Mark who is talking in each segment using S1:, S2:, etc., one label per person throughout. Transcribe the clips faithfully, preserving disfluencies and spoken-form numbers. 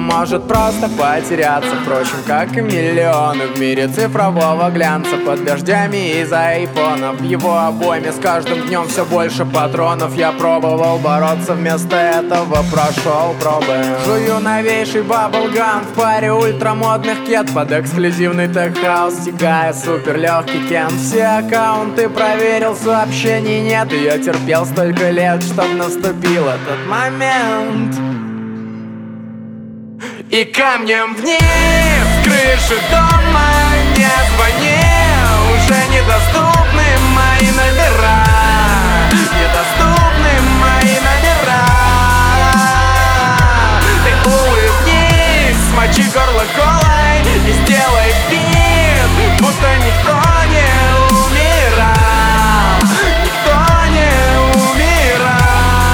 S1: может просто потеряться, впрочем, как и миллионы в мире цифрового глянца. Под дождями из айфонов, в его обойме с каждым днем все больше патронов. Я пробовал бороться, вместо этого прошел пробы. Жую новейший баблгам в паре ультрамодных кет под эксклюзивный тех-хаус, стягая супер легкий кент. Все аккаунты проверил, сообщений нет, и я терпел столько лет, чтоб наступил этот момент. И камнем вниз с крыши дома не звони, уже недоступны мои номера, недоступны мои номера. Ты улыбнись, смочи горло колой и сделай вид, будто никто не умирал, никто не умирал.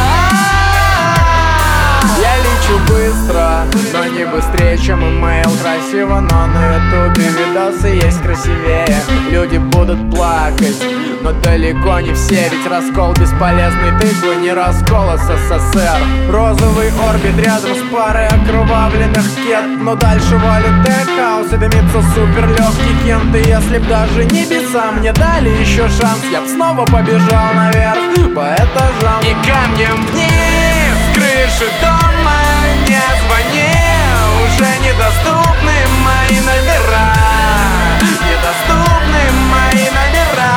S1: Я лечу быстро, но не быстрее, чем имейл. Красиво, но на ютубе видосы есть красивее. Люди будут плакать, но далеко не все, ведь раскол бесполезный тыквы не раскол СССР. Розовый орбит рядом с парой окровавленных кет, но дальше валит тех-хаус и дымится супер легкий кент. И если б даже небеса мне дали еще шанс, я б снова побежал наверх по этажам. И камнем вниз с крыши дома не звони, уже недоступны мои номера, недоступны мои номера.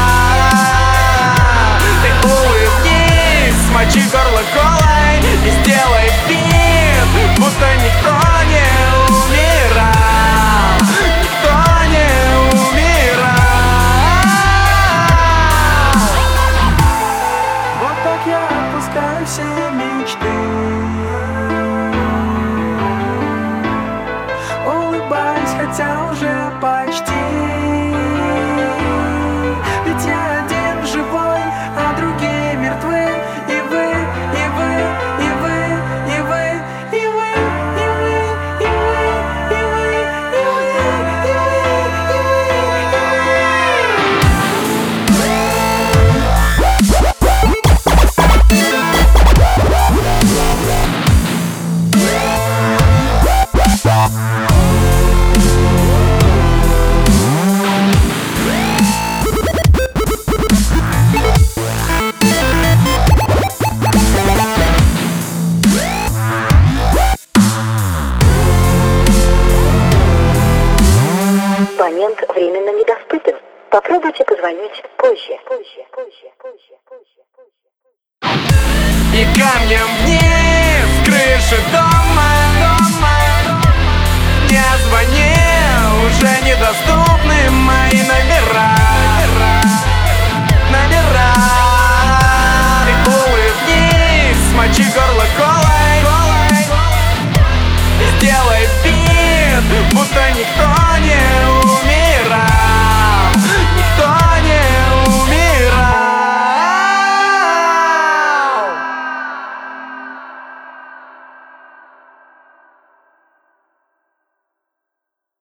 S1: Ты улыбнись, смочи горло колой и сделай вид, будто никто не умирал, никто не умирал. Вот так я отпускаю все мечты, хотя уже почти. Ведь я один живой, а другие мертвы. И вы, и вы, и вы, и вы, и вы, и вы, и вы, и вы, и вы,
S2: Абонент временно недоступен. Попробуйте позвонить позже. Позже, позже, позже, позже, позже.
S1: И камнем вниз с крыши дома, дома не звони, уже недоступен.